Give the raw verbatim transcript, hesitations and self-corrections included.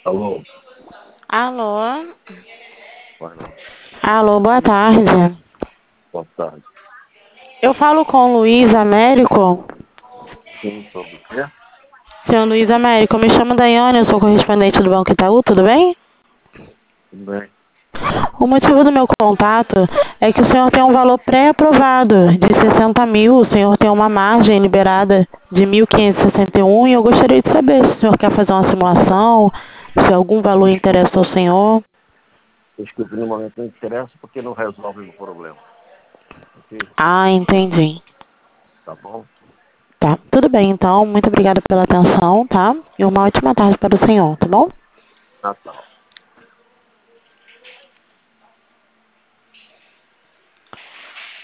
Alô, Alô? vai não. Alô, boa tarde. Boa tarde. Eu falo com o Luiz Américo. Sim, sobre o quê? Senhor Luiz Américo, eu me chamo Daiane, eu sou correspondente do Banco Itaú, tudo bem? Tudo bem? O motivo do meu contato é que o senhor tem um valor pré-aprovado de sessenta mil, o senhor tem uma margem liberada de mil quinhentos e sessenta e um e eu gostaria de saber se o senhor quer fazer uma simulação, se algum valor interessa ao senhor. Acho que o primeiro momento não interessa porque não resolve o problema. Ok? Ah, entendi. Tá bom? Tá, tudo bem então, muito obrigada pela atenção, tá? E uma ótima tarde para o senhor, tá bom? Natal.